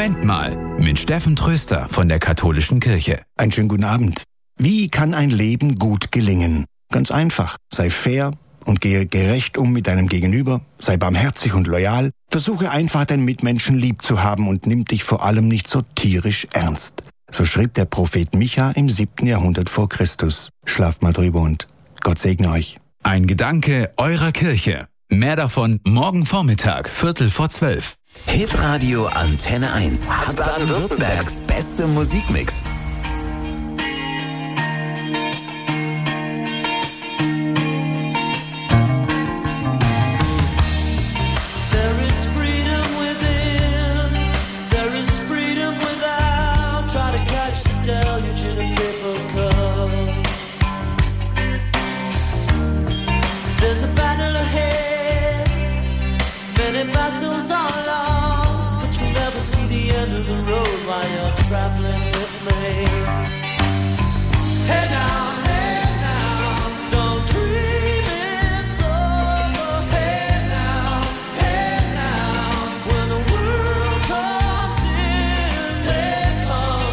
Moment mal mit Steffen Tröster von der Katholischen Kirche. Einen schönen guten Abend. Wie kann ein Leben gut gelingen? Ganz einfach. Sei fair und gehe gerecht um mit deinem Gegenüber. Sei barmherzig und loyal. Versuche einfach, deinen Mitmenschen lieb zu haben und nimm dich vor allem nicht so tierisch ernst. So schrieb der Prophet Micha im 7. Jahrhundert vor Christus. Schlaft mal drüber und Gott segne euch. Ein Gedanke eurer Kirche. Mehr davon morgen Vormittag, 11:45. Hitradio Antenne 1 hat Baden-Württembergs beste Musikmix. There's a battle ahead, many battles are lost, but you'll never see the end of the road while you're traveling with me. Hey now, don't dream it's over. Hey now, when the world comes in, they come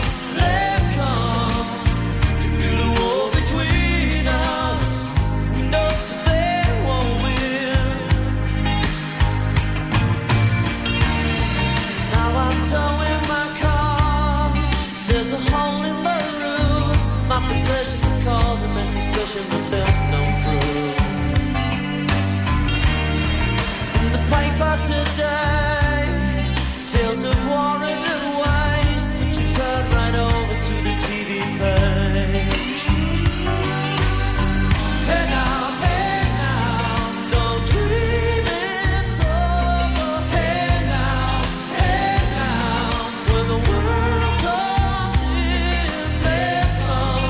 to build a wall between us. We know towing my car, there's a hole in the roof. My possessions are causing me suspicion, but there's no proof. In the paper today, tales of war and waste, but you turn right over to the TV page. Hey now, don't dream it's over. Hey now, when the world comes in, they come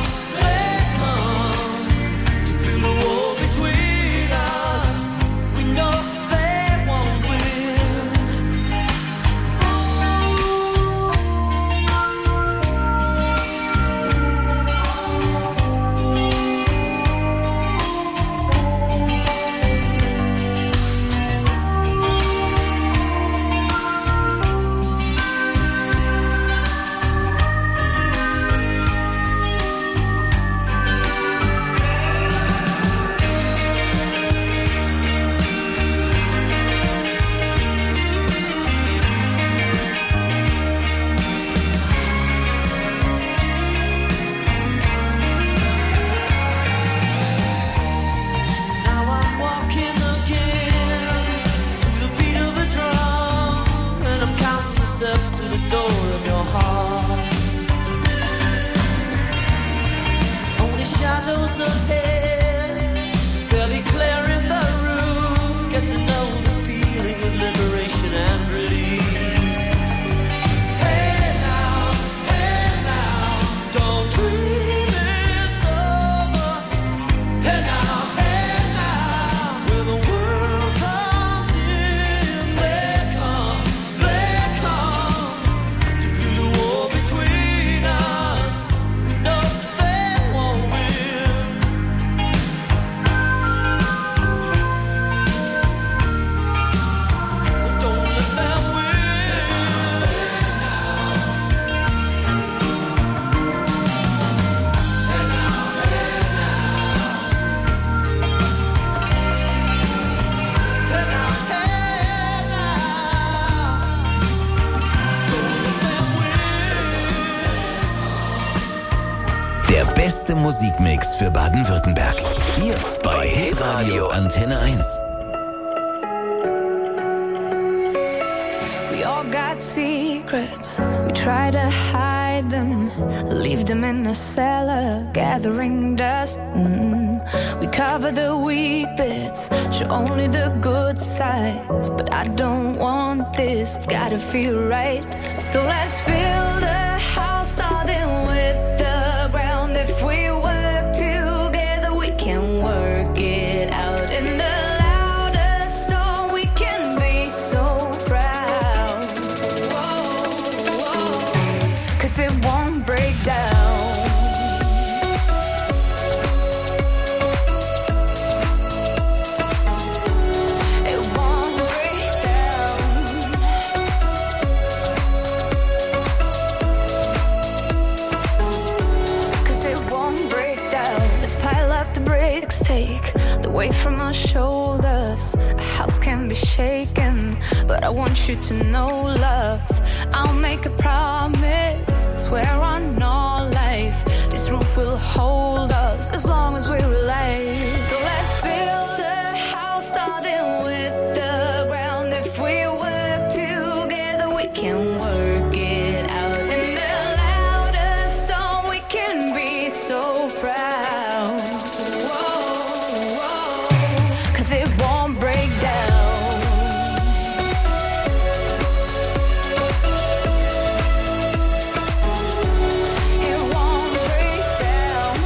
to build a wall between us. We know they won't win. Now I'm walking again to the beat of a drum, and I'm counting the steps to the door of your heart. Only shadows ahead, barely clearing the roof. Get to know the feeling of liberation and release. Hey now, don't dream it's over. Hey now, when the world comes in, they come to build a wall between us. No, they won't win. Don't let them Der beste Musikmix für Baden-Württemberg. Hier bei Hitradio Antenne 1. We all got secrets, we try to hide them, leave them in the cellar, gathering dust. We cover the weak bits, show only the good sides, but I don't want this, it's gotta feel right. So let's build a house starting with the ground. If we work together, we can work it out. In the loudest storm, we can be so proud. Whoa. 'Cause it won't break down. It won't break down. weight from our shoulders. A house can be shaken, but I want you to know, love, I'll make a promise, swear on all life, this roof will hold us as long as we're alive. So let's build a house starting with the ground. If we work together, we can work it out. And the louder storm, we can be so proud. Whoa, whoa, 'cause it won't break down. It won't break down.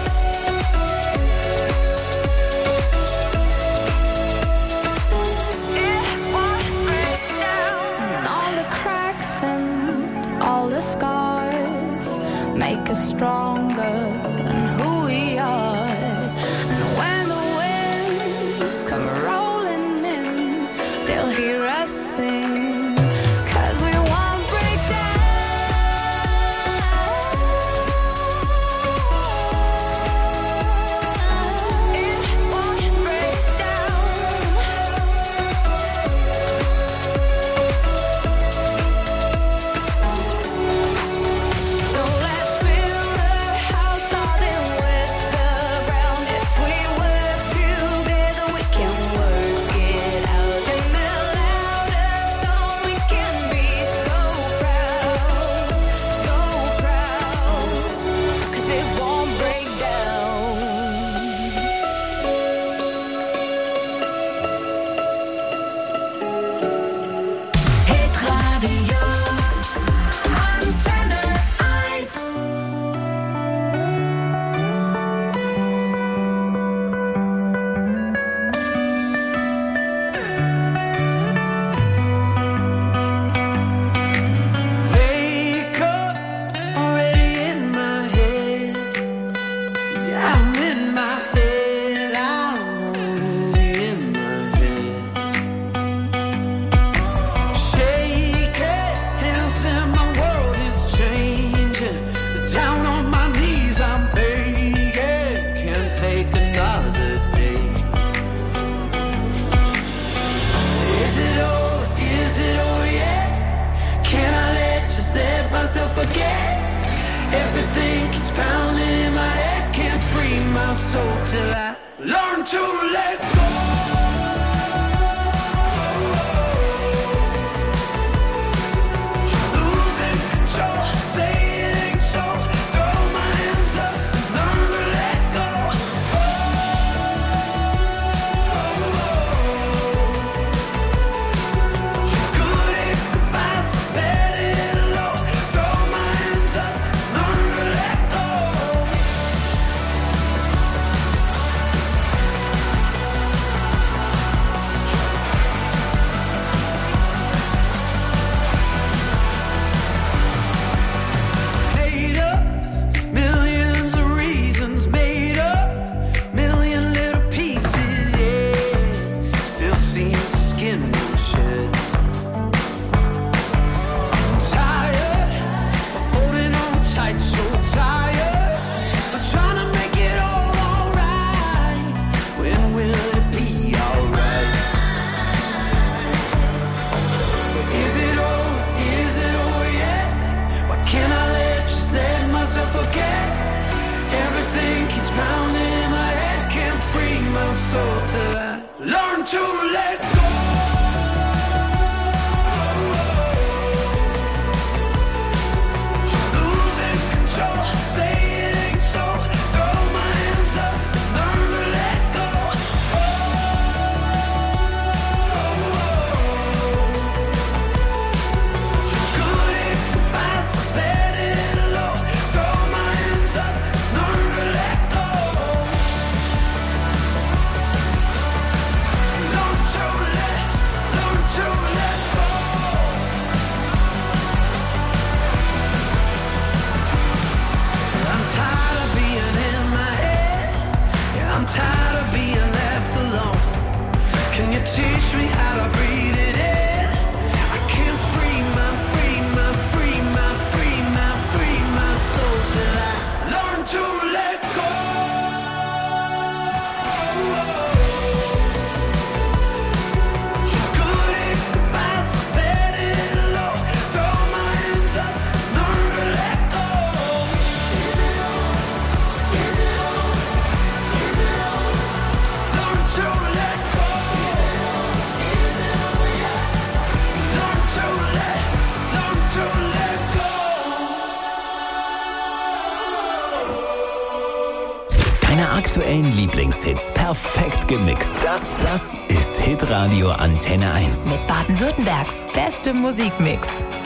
It won't break down. And all the cracks and all the scars make us stronger than who we are. And when the winds come rolling in, they'll hear us sing, 'cause we won't break down. It won't break down. So let's build a house starting with the ground. If we work together, we can work it out. And the louder storm, we can be so proud, 'cause it won't break down. Hit Radio, Antenne 1. Wake up, already in my head. Yeah, I'm in my head. I'm already in my head. Shake it, hands in my world is changing. Down on my knees, I'm begging. Can't take another day. Is it over? Is it over yet? Can I just let myself forget? Everything keeps pounding in my head. Can't free my soul till I learn to let go. Losing control, say it ain't so. Throw my hands up, learn to let go. Good at goodbyes, bad at low. Throw my hands up, learn to let go. Made up, millions of reasons. Made up, million little pieces. Yeah, still seems the skin won't shed. I'm tired of holding on tight, so tired of trying to make it all alright. When will it be alright? Is it over? Is it over yet? Why can't I just let myself forget? Everything keeps pounding in my head. Can't free my soul till I learn to let go. Losing control, say it ain't so. Throw my hands up, learn to let go. Good at goodbyes, bad at low. Throw my hands up, learn to let go. Learn to aktuellen Lieblingshits perfekt gemixt. Das ist Hitradio Antenne 1. Mit Baden-Württembergs bestem Musikmix.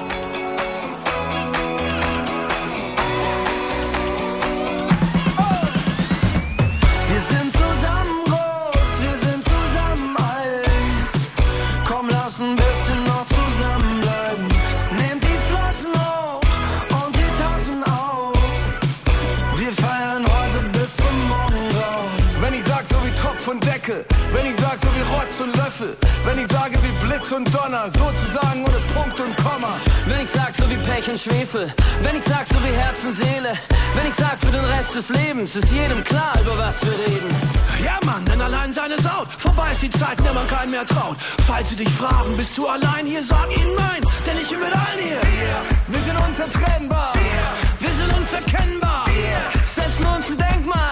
Wenn ich sag so wie Rotz und Löffel, wenn ich sage wie Blitz und Donner, sozusagen ohne Punkt und Komma. Wenn ich sag so wie Pech und Schwefel, wenn ich sag so wie Herz und Seele, wenn ich sag für den Rest des Lebens, ist jedem klar, über was wir reden. Ja Mann, denn allein sein ist out, vorbei ist die Zeit, in der man keinen mehr traut. Falls sie dich fragen, bist du allein hier, sag ihnen nein, denn ich bin mit allen hier. Wir sind unzertrennbar, wir sind unverkennbar, setzen uns ein Denkmal.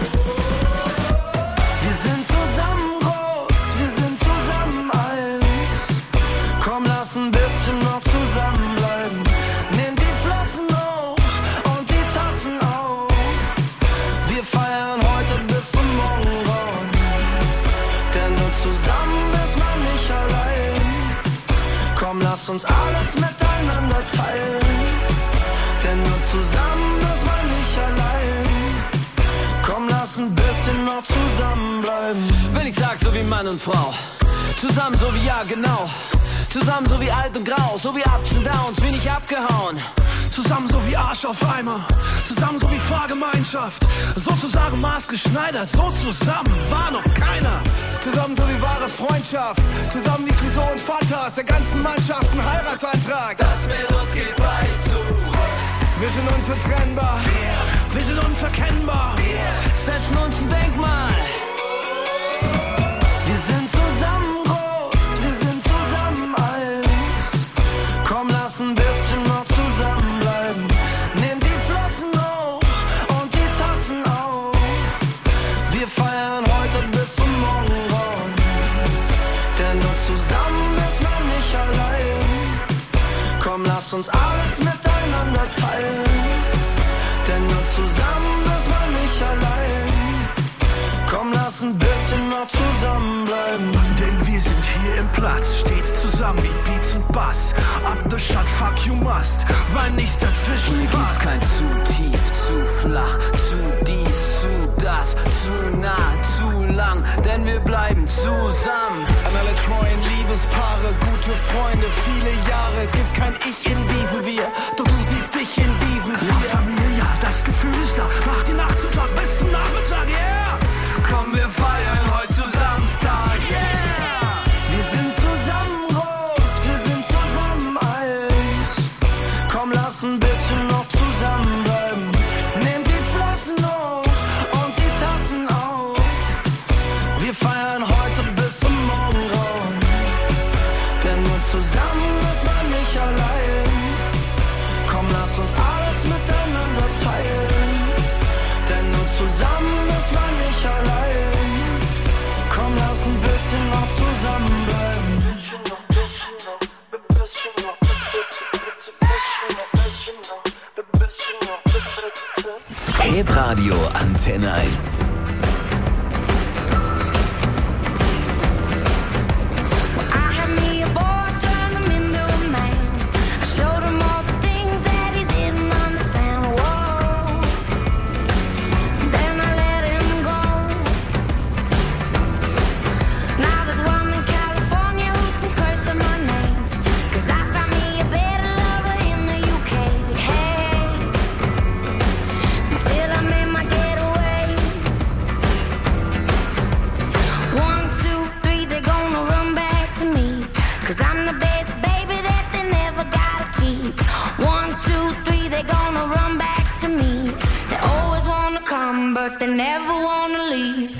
Lass uns alles miteinander teilen, denn nur zusammen ist man nicht allein. Komm, lass ein bisschen noch zusammenbleiben. Wenn ich sag so wie Mann und Frau, zusammen so wie ja genau, zusammen so wie alt und grau, so wie Ups und Downs, wie nicht abgehauen. Zusammen so wie Arsch auf Eimer, zusammen so wie Fahrgemeinschaft, sozusagen maßgeschneidert, so zusammen war noch keiner. Zusammen so wie wahre Freundschaft, zusammen wie Clouseau und Fantas, der ganzen Mannschaft ein Heiratsantrag. Das mit uns geht weit zu. Wir sind unzertrennbar, wir sind unverkennbar, setzen uns ein Denkmal. Wir sind zusammen groß, wir sind zusammen eins. Komm, lass ein bisschen noch zusammenbleiben. Nimm die Flossen hoch und die Tassen auf. Wir feiern heute bis zum Morgengrauen, denn nur zusammen ist man nicht allein. Komm, lass uns alles miteinander teilen, denn nur zusammen ist man nicht allein. Komm, lass ein bisschen noch zusammenbleiben. Denn wir sind hier im Platz, stets zusammen wie Beats und Bass. Up the shot, fuck you must, weil nichts dazwischen Hier gibt's passt. kein zu tief, zu flach, zu dies, zu das, zu nah, zu lang, denn wir bleiben zusammen. An alle treuen Liebespaare, gute Freunde, viele Jahre. Es gibt kein Ich in diesem Wir, doch du siehst dich in diesem Wir. Ja, Familie, ja, das Gefühl ist da. Mach die Nacht zum Tag bis zum Nachmittag, yeah. Komm, wir feiern heute zu Samstag, yeah. Wir sind zusammen groß, wir sind zusammen eins. Komm, lass ein bisschen noch zusammenbleiben. Nehmt die Flossen hoch und die Tassen auf. Wir feiern heute bis zum Morgengrauen, denn nur zusammen ist man nicht allein. Komm, lass uns alles miteinander teilen, denn nur zusammen ist man nicht allein. Komm, lass ein bisschen noch zusammenbleiben. Hitradio Antenne 1. But they never wanna leave.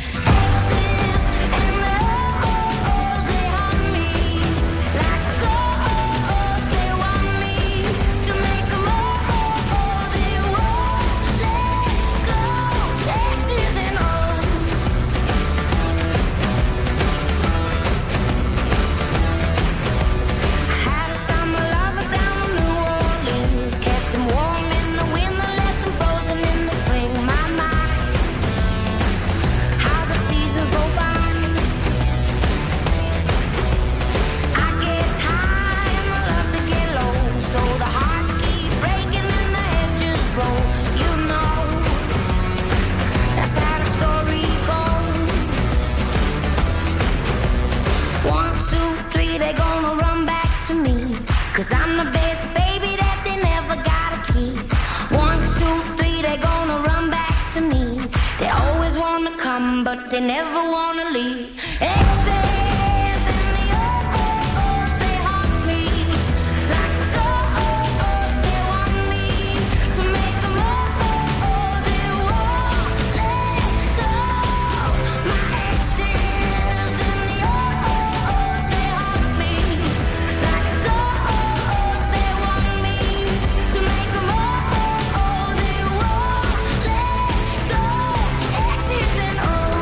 they never wanna leave. Exes in the O's, they haunt me like ghosts. They want me to make them all. They won't let go. My exes in the O's, they haunt me like ghosts. They want me to make them all. They won't let go. Exes and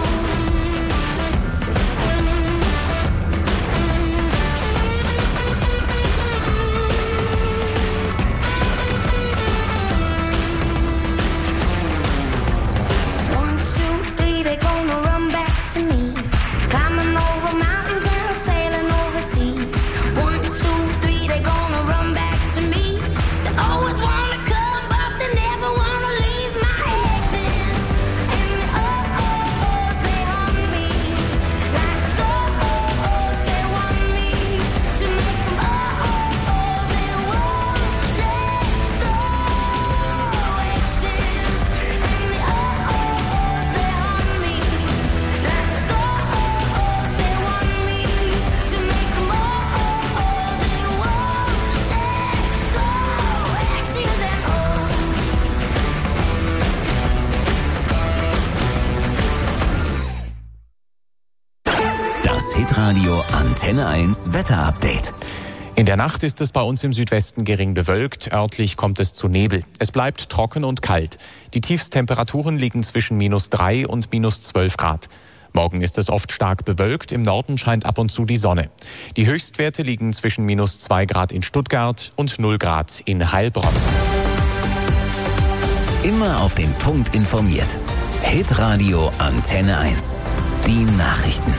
they're gonna run back to me. Climbing over mountains and sailing overseas. 1, 2, 3, they're gonna run back to me. They always wanna come, but they never wanna leave. My exes and the O's, they haunt me like ghosts. They want me to make them all. They won't let go. Exes and the O's, they haunt me like ghosts. They want me to make them all. They won't let go. Exes and Das Hitradio Antenne 1 Wetterupdate. In der Nacht ist es bei uns im Südwesten gering bewölkt, örtlich kommt es zu Nebel. Es bleibt trocken und kalt. Die Tiefstemperaturen liegen zwischen -3 und -12 Grad. Morgen ist es oft stark bewölkt, im Norden scheint ab und zu die Sonne. Die Höchstwerte liegen zwischen -2 Grad in Stuttgart und 0 Grad in Heilbronn. Immer auf den Punkt informiert. Hitradio Antenne 1. Die Nachrichten.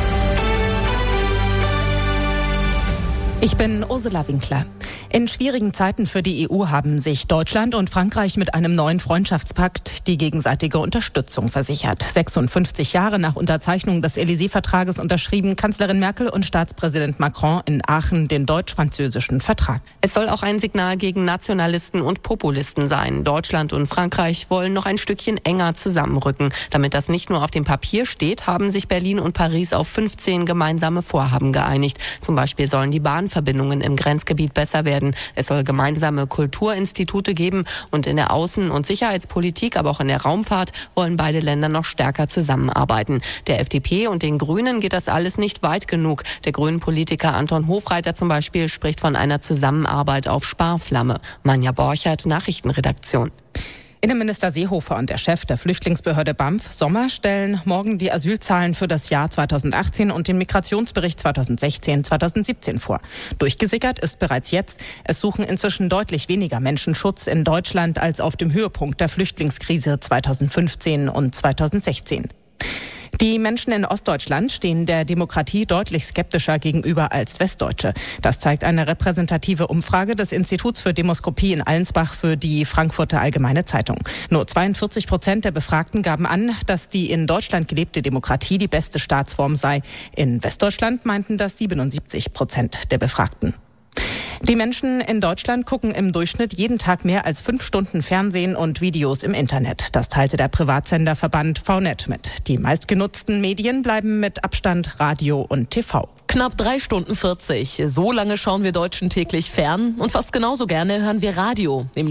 Ich bin Ursula Winkler. In schwierigen Zeiten für die EU haben sich Deutschland und Frankreich mit einem neuen Freundschaftspakt die gegenseitige Unterstützung versichert. 56 Jahre nach Unterzeichnung des Élysée-Vertrages unterschrieben Kanzlerin Merkel und Staatspräsident Macron in Aachen den deutsch-französischen Vertrag. Es soll auch ein Signal gegen Nationalisten und Populisten sein. Deutschland und Frankreich wollen noch ein Stückchen enger zusammenrücken. Damit das nicht nur auf dem Papier steht, haben sich Berlin und Paris auf 15 gemeinsame Vorhaben geeinigt. Zum Beispiel sollen die Bahnverbindungen im Grenzgebiet besser werden. Es soll gemeinsame Kulturinstitute geben und in der Außen- und Sicherheitspolitik, aber auch in der Raumfahrt wollen beide Länder noch stärker zusammenarbeiten. Der FDP und den Grünen geht das alles nicht weit genug. Der Grünen-Politiker Anton Hofreiter zum Beispiel spricht von einer Zusammenarbeit auf Sparflamme. Manja Borchert, Nachrichtenredaktion. Innenminister Seehofer und der Chef der Flüchtlingsbehörde BAMF, Sommer, stellen morgen die Asylzahlen für das Jahr 2018 und den Migrationsbericht 2016-2017 vor. Durchgesickert ist bereits jetzt, es suchen inzwischen deutlich weniger Menschen Schutz in Deutschland als auf dem Höhepunkt der Flüchtlingskrise 2015 und 2016. Die Menschen in Ostdeutschland stehen der Demokratie deutlich skeptischer gegenüber als Westdeutsche. Das zeigt eine repräsentative Umfrage des Instituts für Demoskopie in Allensbach für die Frankfurter Allgemeine Zeitung. Nur 42% der Befragten gaben an, dass die in Deutschland gelebte Demokratie die beste Staatsform sei. In Westdeutschland meinten das 77% der Befragten. Die Menschen in Deutschland gucken im Durchschnitt jeden Tag mehr als 5 Stunden Fernsehen und Videos im Internet. Das teilte der Privatsenderverband VNet mit. Die meistgenutzten Medien bleiben mit Abstand Radio und TV. Knapp 3 Stunden 40. So lange schauen wir Deutschen täglich fern und fast genauso gerne hören wir Radio.